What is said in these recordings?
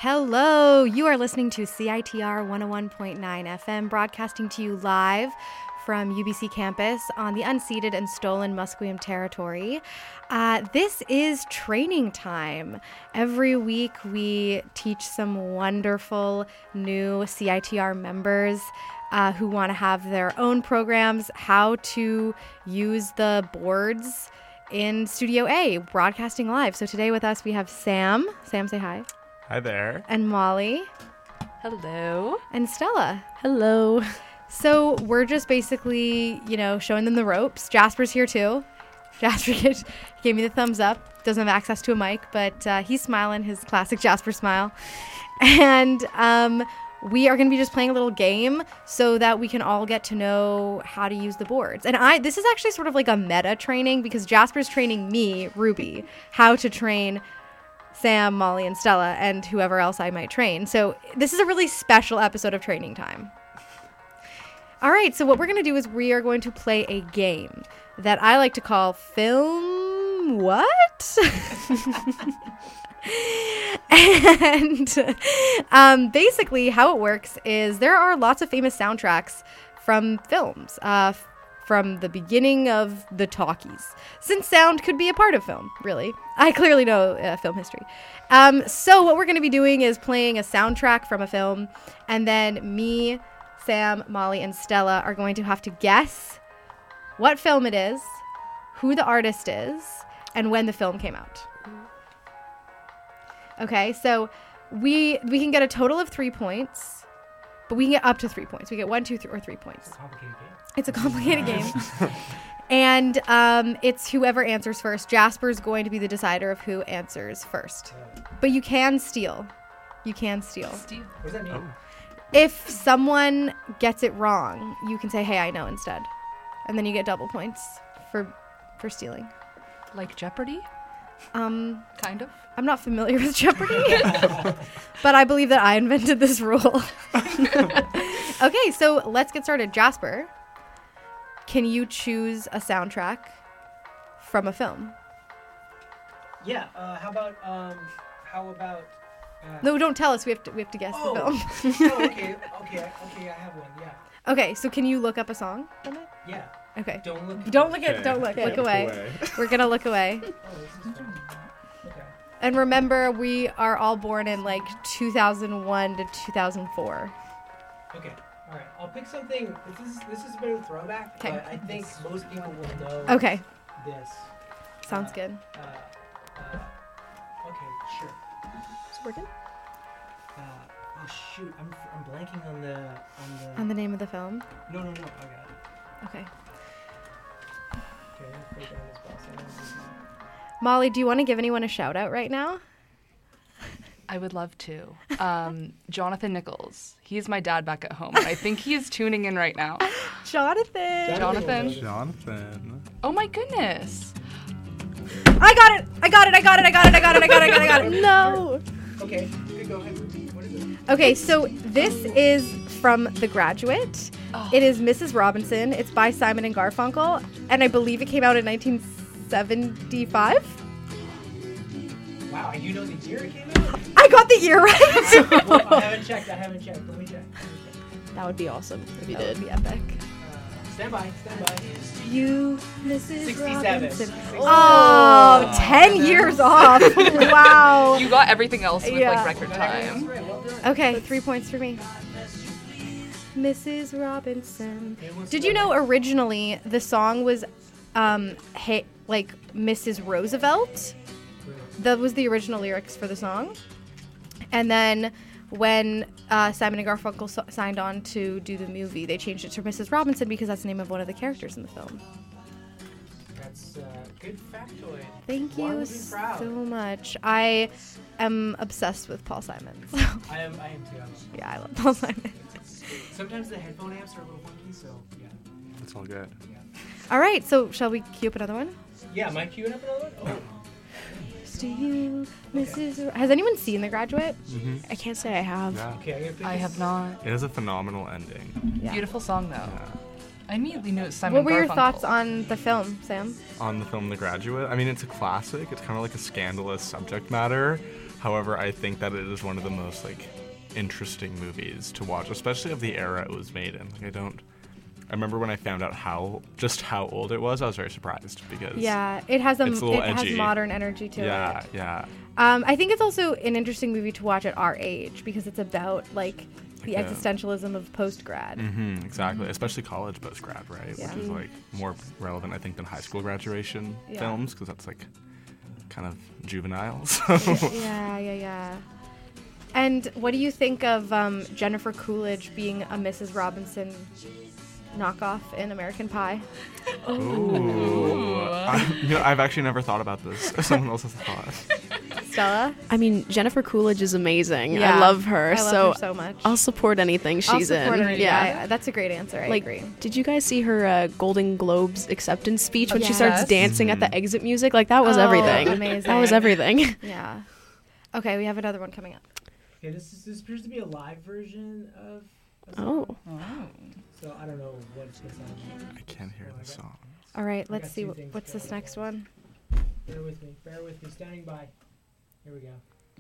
Hello, you are listening to CITR 101.9 FM, broadcasting to you live from UBC campus on the unceded and stolen Musqueam territory. This is training time. Every week we teach some wonderful new CITR members who want to have their own programs how to use the boards in Studio A, broadcasting live. So today with us we have Sam. Sam, say hi. Hi there. And Molly. Hello. And Stella. Hello. So we're just basically, showing them the ropes. Jasper's here too. Jasper gave me the thumbs up. Doesn't have access to a mic, but he's smiling, his classic Jasper smile. And we are going to be just playing a little game so that we can all get to know how to use the boards. And this is actually sort of like a meta training because Jasper's training me, Ruby, how to train Sam, Molly, and Stella, and whoever else I might train. So this is a really special episode of Training Time. All right, so what we're going to do is we are going to play a game that I like to call Film What? And basically how it works is there are lots of famous soundtracks from films, from the beginning of the talkies, since sound could be a part of film, really. I clearly know film history. So what we're going to be doing is playing a soundtrack from a film, and then me, Sam, Molly, and Stella are going to have to guess what film it is, who the artist is, and when the film came out. Okay, so we can get a total of 3 points, but we can get up to 3 points. We get 1, 2, or 3 points. It's a complicated game. And it's whoever answers first. Jasper's going to be the decider of who answers first. But you can steal. You can steal. Steal. What does that mean? If someone gets it wrong, you can say, hey, I know instead. And then you get double points for stealing. Like Jeopardy? Kind of. I'm not familiar with Jeopardy, but I believe that I invented this rule. Okay, so let's get started. Jasper, can you choose a soundtrack from a film? Yeah. How about? No, don't tell us. We have to guess the film. Okay. I have one. Yeah. Okay, so can you look up a song from it? Yeah. Okay. Don't look. Don't look. Look away. We're gonna look away. Oh, this is fun. Okay. And remember, we are all born in like 2001 to 2004. Okay. All right. I'll pick something. This is a bit of a throwback, Okay. but I think most people will know. Okay. This. Sounds good. Okay. Sure. Is it working? Oh shoot! I'm blanking on the. On the name of the film? No. I got it. Okay. Okay. Put it on this box. Molly, do you want to give anyone a shout out right now? I would love to. Jonathan Nichols. He's my dad back at home. And I think he's tuning in right now. Jonathan. Jonathan. Oh my goodness. I got it. No. Okay. You go ahead. What is it? Okay, so this is from The Graduate. Oh. It is Mrs. Robinson. It's by Simon and Garfunkel, and I believe it came out in 1975. Wow, you know the year it came out? I got the year right. Well, I haven't checked. Let me check. That would be awesome if you did. That would be epic. Stand by. You, Mrs. 67. Robinson. Oh, 10 years off. Wow. You got everything else with Yeah. like record time. Right, well done. Okay, 3 points for me. Mrs. Robinson. Did you know originally the song was like Mrs. Roosevelt? That was the original lyrics for the song. And then when Simon and Garfunkel signed on to do the movie, they changed it to Mrs. Robinson because that's the name of one of the characters in the film. That's good factoid. Thank One you would be proud. so much. I am obsessed with Paul Simon. So, I am too. yeah, I love Paul Simon. Sometimes the headphone amps are a little funky, so yeah. It's all good. All right, so shall we cue up another one? Yeah, am I queuing up another one? Oh. To you, Mrs. Has anyone seen The Graduate? Mm-hmm. I can't say I have. Yeah. Okay, I'm gonna pick I have not. It has a phenomenal ending. Yeah. Beautiful song though. Yeah. I immediately knew it was Simon What were your Garfunkel. thoughts on the film, Sam? On the film The Graduate, I mean, it's a classic. It's kind of like a scandalous subject matter, However, I think that it is one of the most like interesting movies to watch, especially of the era it was made in. Like, I remember when I found out how old it was, I was very surprised because it has it's a little has edgy. modern energy to it. Yeah. I think it's also an interesting movie to watch at our age because it's about like the Yeah. existentialism of post-grad. Exactly, especially college post-grad, right? Yeah. Which is like more relevant, I think, than high school graduation films because that's like kind of juvenile. So. Yeah. And what do you think of Jennifer Coolidge being a Mrs. Robinson knockoff in American Pie? Ooh. I've actually never thought about this. Someone else has thought. Stella? I mean, Jennifer Coolidge is amazing. Yeah, I love her. I love her so much. I'll support anything she's I'll support in. her. Yeah, that's a great answer. I agree. Did you guys see her Golden Globes acceptance speech when she Yes. starts dancing at the exit music? Like, that was everything. Amazing. That was everything. Yeah. Okay, we have another one coming up. Okay, this appears to be a live version of a Oh. song. So I don't know what it's going to sound like. I can't hear the song. All right, I let's got see. two things What's this going next on. one? Bear with me, standing by. Here we go.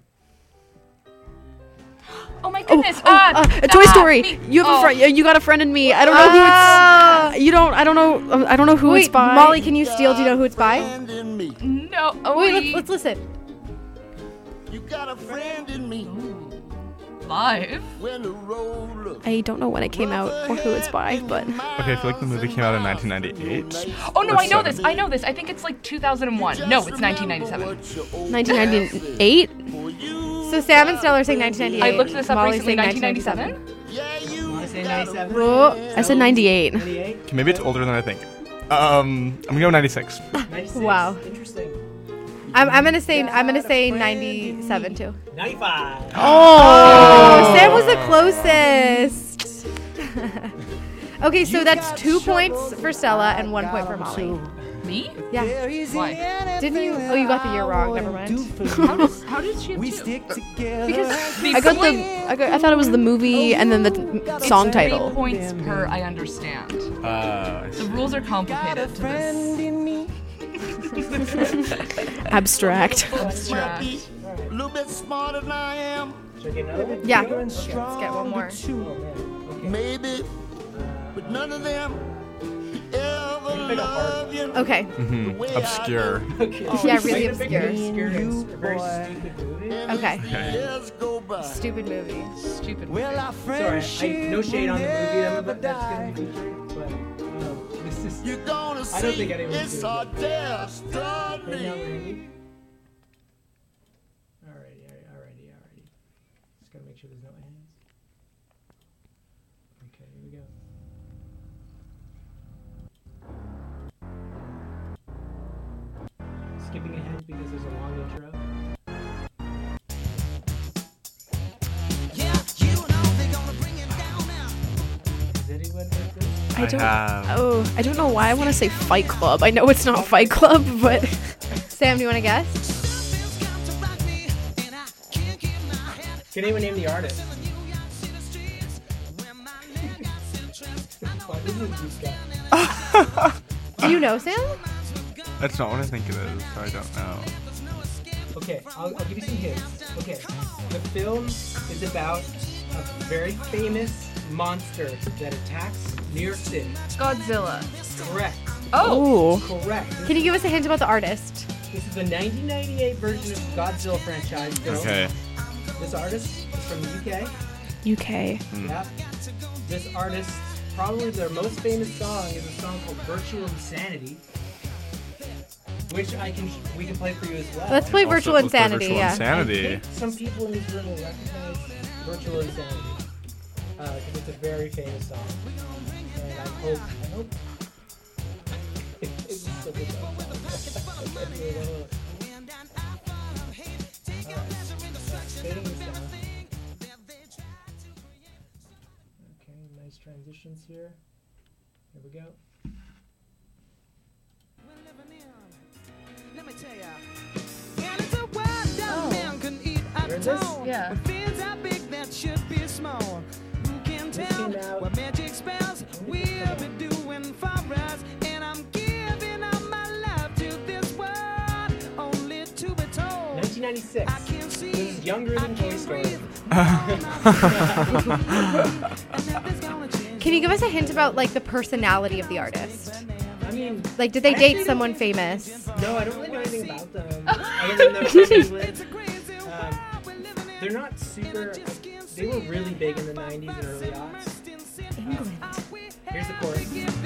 Oh my goodness! Toy Story. me. You have a friend. You got a friend in me. I don't know who it's. You don't. I don't know. I don't know who Wait, it's by. Molly, can you steal? Do you know who it's by? No. Oh, Wait, let's listen. You got a friend in me live. when the road looks. I don't know when it came out or who it's by, but Okay, I feel like the movie came out in 1998. Oh no, Or I know 70. this. I know this. I think it's like 2001. No, it's 1997. 1998. So Sam and Stella are saying 1998. I looked this up Molly's recently. saying 1997. Yeah, you Want to say 97? Oh, I said 98. 98? Okay, maybe it's older than I think. I'm gonna go 96. 96? Wow. Interesting. I'm gonna say 97 too. 95. Oh, Sam was the closest. Okay, so that's 2 points for Stella and 1 point for Molly. Me? Yeah. Why? Didn't you? Oh, you got the year wrong. Never mind. How did she have two? Because I thought it was the movie and then the song It's title. 3 points per. I understand. I The see. rules are complicated to this. Abstract. Abstract. a little bit smarter than I am. Should I get another one? yeah. Okay, let's get one more. Oh, man. Okay. Maybe, but none of them ever pick a hard love you. Okay. Obscure. Okay. Yeah, really Might have picked an obscure. obscure and very stupid movie. Okay. Years go by. Stupid movie. Stupid. Sorry, no shade on the movie that's going to be featured, but this is. You're gonna I don't see think anyone's it's gonna our get that. destiny. Right now, Randy. Alrighty. Just gotta make sure there's no hands. Okay, here we go. Skipping ahead because there's a long intro. Is anyone like this? I have. I don't know why I want to say Fight Club. I know it's not Fight Club, but Sam, do you want to guess? Can anyone name the artist? Why doesn't this guy? Do you know Sam? That's not what I think it is, so I don't know. Okay, I'll give you some hints. Okay, the film is about a very famous monster that attacks New York City. Godzilla. Correct. Oh. Correct. Can you give us a hint about the artist? This is the 1998 version of Godzilla franchise film. Okay. This artist is from the UK. UK. Yep. This artist, probably their most famous song is a song called Virtual Insanity, which we can play for you as well. Let's play Also, Virtual let's play Insanity. Virtual Yeah. Insanity. I think some people in this room will recognize Virtual Insanity because it's a very famous song, and I hope. It's so good. Fading this down. Okay, nice transitions here. Here we go. Heard this? Yeah. This came out. 1996. This is is younger than Toy Story. Can you give us a hint about like the personality of the artist? I mean, Like, did they date someone famous? no, I don't really know anything about them. Other than they're from England. They're not super. They were really big in the 90s and early aughts. England. Here's the chorus.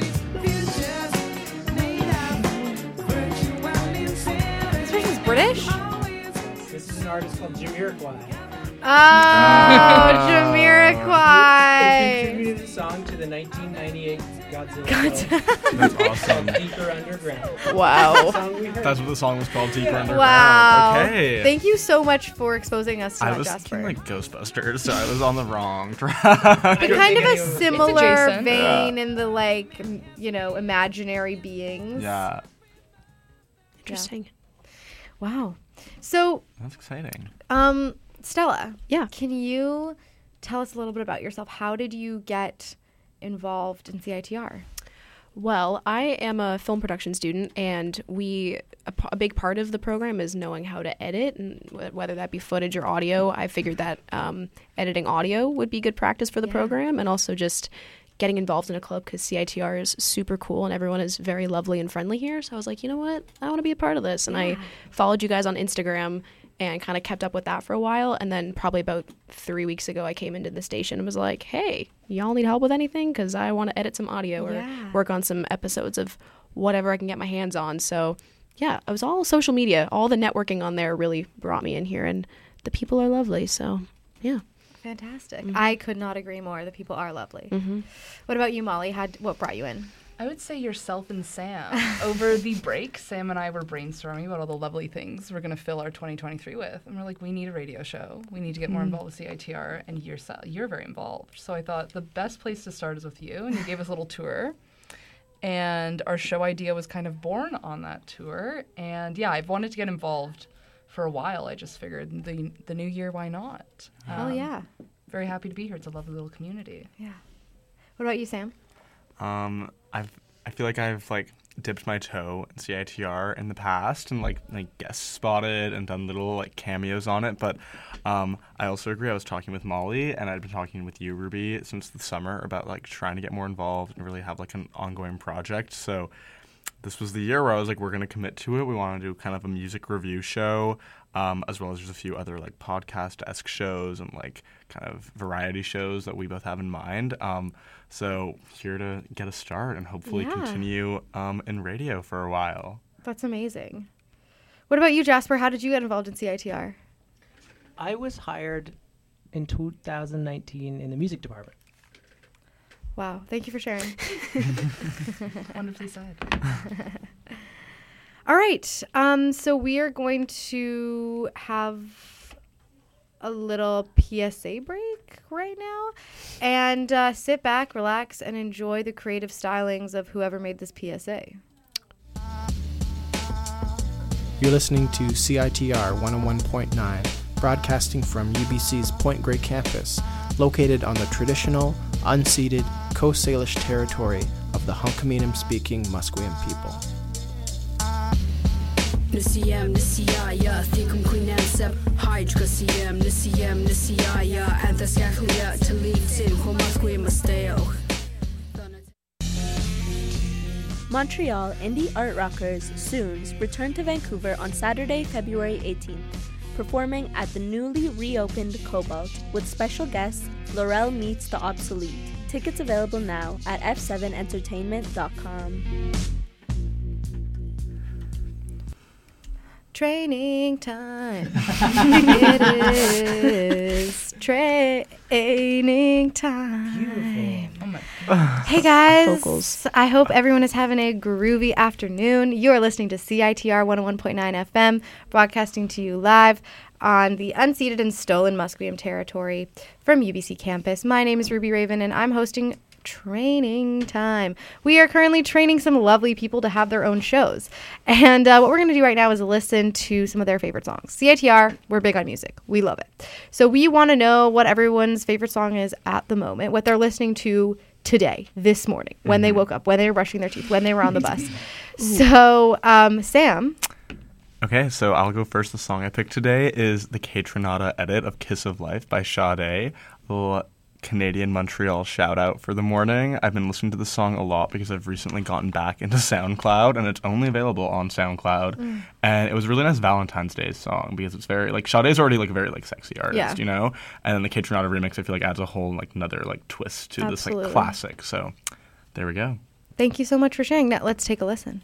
This person's British? This is an artist called Jamiroquai. Oh, They Jamiroquai. contributed a song to the 1998 Godzilla film That's awesome. called Deeper Underground. Wow. Song we heard. That's what the song was called, Deeper Underground. Wow. Okay. Thank you so much for exposing us to I that, was Jasper. thinking like Ghostbusters, so I was on the wrong track. I don't Kind of think a anyone- similar adjacent. vein in the like, you know, imaginary beings. Yeah, Interesting. Wow. So, that's exciting. Stella. Yeah. Can you tell us a little bit about yourself? How did you get involved in CITR? Well, I am a film production student, and a big part of the program is knowing how to edit, and whether that be footage or audio. I figured that editing audio would be good practice for the program, and also just getting involved in a club because CITR is super cool and everyone is very lovely and friendly here. So I was like, you know what? I want to be a part of this. And I followed you guys on Instagram and kind of kept up with that for a while. And then probably about 3 weeks ago, I came into the station and was like, hey, y'all need help with anything? Because I want to edit some audio or work on some episodes of whatever I can get my hands on. So yeah, it was all social media. All the networking on there really brought me in here, and the people are lovely. So yeah. Fantastic. I could not agree more. The people are lovely. What about you, Molly? What brought you in? I would say yourself and Sam. Over the break, Sam and I were brainstorming about all the lovely things we're going to fill our 2023 with. And we're like, we need a radio show. We need to get more involved with CITR. And you're very involved. So I thought the best place to start is with you. And you gave us a little tour. And our show idea was kind of born on that tour. And yeah, I've wanted to get involved for a while. I just figured the new year, why not? Oh, yeah. Very happy to be here. It's a lovely little community. Yeah. What about you, Sam? I feel like I've like dipped my toe in CITR in the past and like guest spotted and done little like cameos on it, but I also agree. I was talking with Molly and I'd been talking with you, Ruby, since the summer about like trying to get more involved and really have like an ongoing project. So this was the year where I was like, we're going to commit to it. We want to do kind of a music review show, as well as there's a few other like podcast-esque shows and like kind of variety shows that we both have in mind. So here to get a start and hopefully continue in radio for a while. That's amazing. What about you, Jasper? How did you get involved in CITR? I was hired in 2019 in the music department. Wow. Thank you for sharing. Wonderfully said. All right. So we are going to have a little PSA break right now and sit back, relax, and enjoy the creative stylings of whoever made this PSA. You're listening to CITR 101.9, broadcasting from UBC's Point Grey campus, located on the traditional, unceded Coast Salish territory of the Hunkaminam-speaking Musqueam people. Nisiyam nisiyaya thikum kuinansab hydrocasiam nisiyam nisiyaya anthascaclia talitin homasquimasteo. Montreal indie art rockers Soons return to Vancouver on Saturday, February 18th, performing at the newly reopened Cobalt with special guest Laurel Meets the Obsolete. Tickets available now at f7entertainment.com. Training time. It is training time. Oh my Hey guys. Vocals. I hope everyone is having a groovy afternoon. You are listening to CITR 101.9 FM, broadcasting to you live on the unceded and stolen Musqueam territory from UBC campus. My name is Ruby Raven and I'm hosting Training Time. We are currently training some lovely people to have their own shows. And what we're going to do right now is listen to some of their favorite songs. CITR, we're big on music. We love it. So we want to know what everyone's favorite song is at the moment, what they're listening to today, this morning, when they woke up, when they were brushing their teeth, when they were on the bus. So, Sam, Okay, so I'll go first. The song I picked today is the Kaytranada edit of Kiss of Life by Sade. A little Canadian Montreal shout out for the morning. I've been listening to the song a lot because I've recently gotten back into SoundCloud, and it's only available on SoundCloud. And it was a really nice Valentine's Day song because it's very, like, Sade's already, like, a very, like, sexy artist, you know? And then the Kaytranada remix, I feel like, adds a whole, like, another, like, twist to this, like, classic. So there we go. Thank you so much for sharing that. Let's take a listen.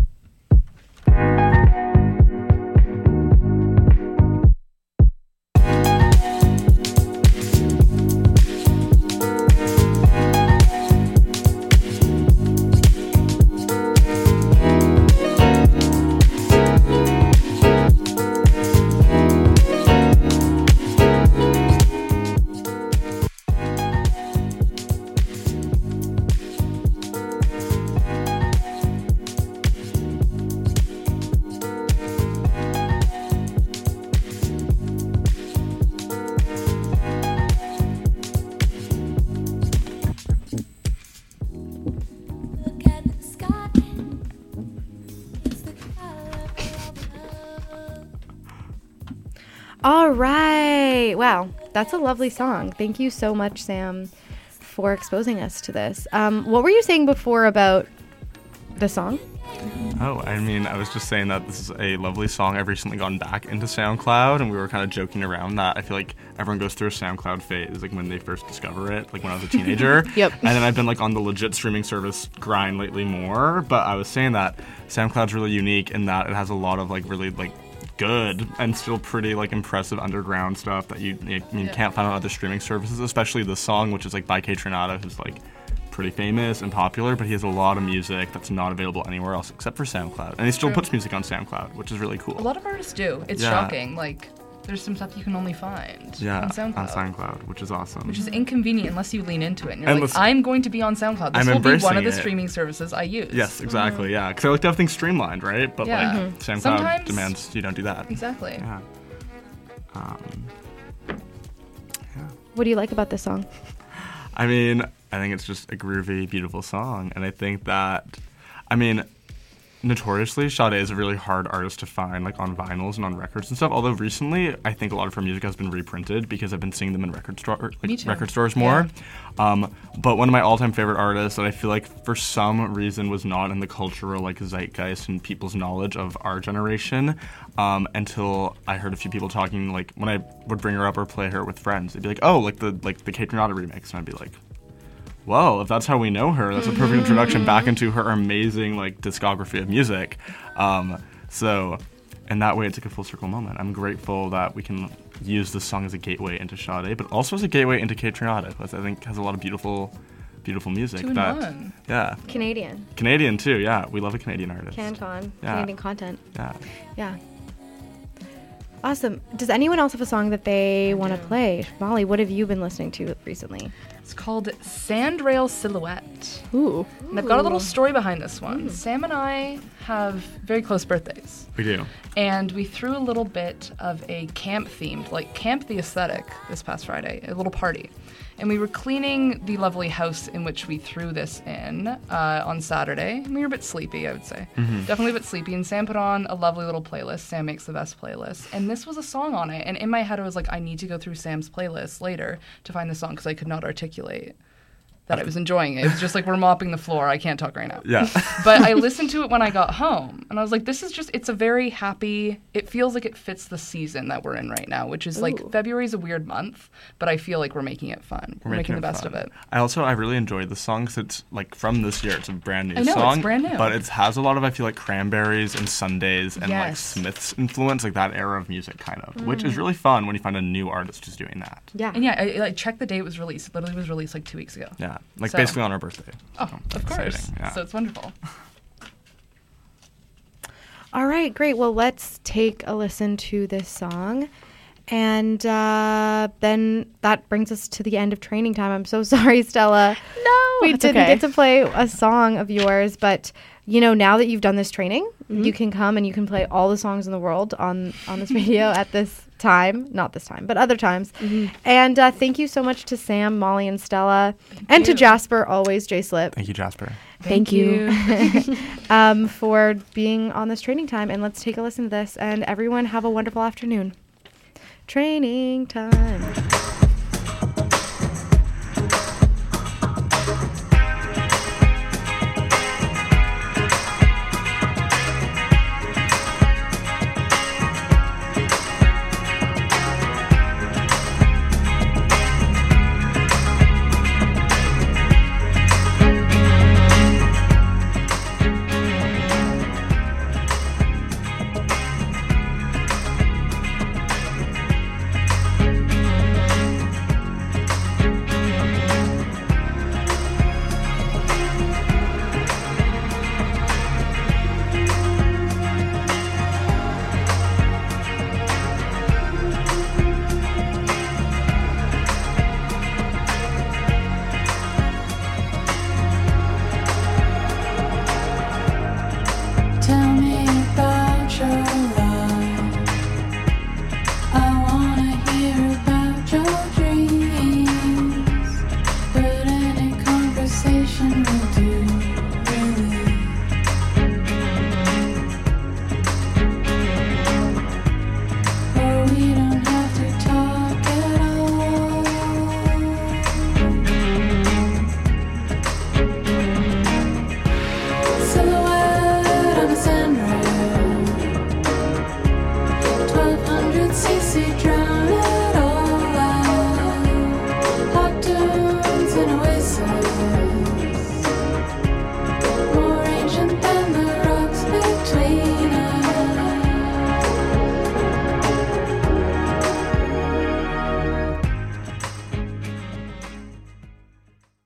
All right. Wow. That's a lovely song. Thank you so much, Sam, for exposing us to this. What were you saying before about the song? Oh, I mean, I was just saying that this is a lovely song. I've recently gotten back into SoundCloud, and we were kind of joking around that I feel like everyone goes through a SoundCloud phase, like when they first discover it, like when I was a teenager. Yep. And then I've been like on the legit streaming service grind lately more, but I was saying that SoundCloud's really unique in that it has a lot of like really like good and still pretty like impressive underground stuff that you can't find on other streaming services, especially this song, which is like by Kaytranada, who's like pretty famous and popular, but he has a lot of music that's not available anywhere else except for SoundCloud. And he still puts music on SoundCloud, which is really cool. A lot of artists do. It's shocking. Like, there's some stuff you can only find on SoundCloud. Which is awesome. Which is inconvenient unless you lean into it. And you're like, I'm going to be on SoundCloud. This will be one of the streaming services I use. Yes, exactly, yeah. Because I like to have things streamlined, right? But like SoundCloud sometimes demands you don't do that. Exactly. Yeah. What do you like about this song? I mean, I think it's just a groovy, beautiful song. And I think that, I mean, notoriously, Sade is a really hard artist to find, like, on vinyls and on records and stuff. Although recently, I think a lot of her music has been reprinted because I've been seeing them in record stores more. Yeah. But one of my all-time favorite artists that I feel like for some reason was not in the cultural, like, zeitgeist and people's knowledge of our generation until I heard a few people talking, like, when I would bring her up or play her with friends, they'd be like, oh, like the Kaytranada remix, and I'd be like, well, if that's how we know her, that's a perfect introduction back into her amazing like discography of music. So in that way, it's like a full circle moment. I'm grateful that we can use this song as a gateway into Sade, but also as a gateway into Kaytranada, which I think has a lot of beautiful music. Two in one. Yeah. Canadian too, yeah. We love a Canadian artist. Canadian content. Yeah. Awesome. Does anyone else have a song that they want to play? Molly, what have you been listening to recently? It's called Sandrail Silhouette. Ooh. And I've got a little story behind this one. Sam and I have very close birthdays. We do. And we threw a little bit of a camp-themed, like Camp the Aesthetic this past Friday, a little party. And we were cleaning the lovely house in which we threw this in on Saturday. And we were a bit sleepy, I would say. Mm-hmm. Definitely a bit sleepy. And Sam put on a lovely little playlist. Sam makes the best playlist. And this was a song on it. And in my head, I was like, I need to go through Sam's playlist later to find the song because I could not articulate that I was enjoying it. It was just like, we're mopping the floor. I can't talk right now. Yeah. But I listened to it when I got home. And I was like, this is just, it's a very happy, it feels like it fits the season that we're in right now, which is like, February is a weird month, but I feel like we're making it fun. We're making the best of it. I really enjoyed the song because it's like from this year. It's a brand new I know, song. It's brand new. But it has a lot of, I feel like, Cranberries and Sundays and like Smith's influence, like that era of music kind of, which is really fun when you find a new artist who's doing that. Yeah. And yeah, I checked the date it was released. It literally was released like 2 weeks ago. Yeah. Like basically on our birthday. Oh, of course. Yeah. So it's wonderful. All right, great. Well, let's take a listen to this song. And then that brings us to the end of training time. I'm so sorry, Stella. No, we didn't get to play a song of yours. But, you know, now that you've done this training, you can come and you can play all the songs in the world on this radio at this time. Not this time, but other times. And thank you so much to Sam, Molly, and Stella. And to Jasper, always, Jay Slip. Thank you, Jasper. Thank you. For being on this training time. And let's take a listen to this. And everyone have a wonderful afternoon. Training time. Drown it all out. Hot tunes and a whistle.